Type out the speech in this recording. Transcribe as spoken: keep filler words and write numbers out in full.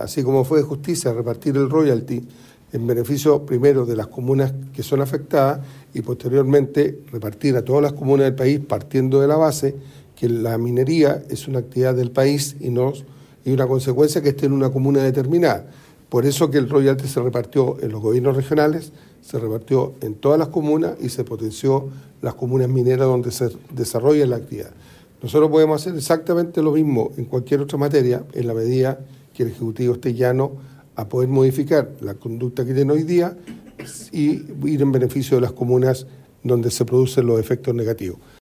así como fue de justicia repartir el royalty en beneficio primero de las comunas que son afectadas y posteriormente repartir a todas las comunas del país partiendo de la base que la minería es una actividad del país y no y una consecuencia que esté en una comuna determinada. Por eso que el royalty se repartió en los gobiernos regionales, se repartió en todas las comunas y se potenció las comunas mineras donde se desarrolla la actividad. Nosotros podemos hacer exactamente lo mismo en cualquier otra materia en la medida que el Ejecutivo esté llano a poder modificar la conducta que tiene hoy día y ir en beneficio de las comunas donde se producen los efectos negativos.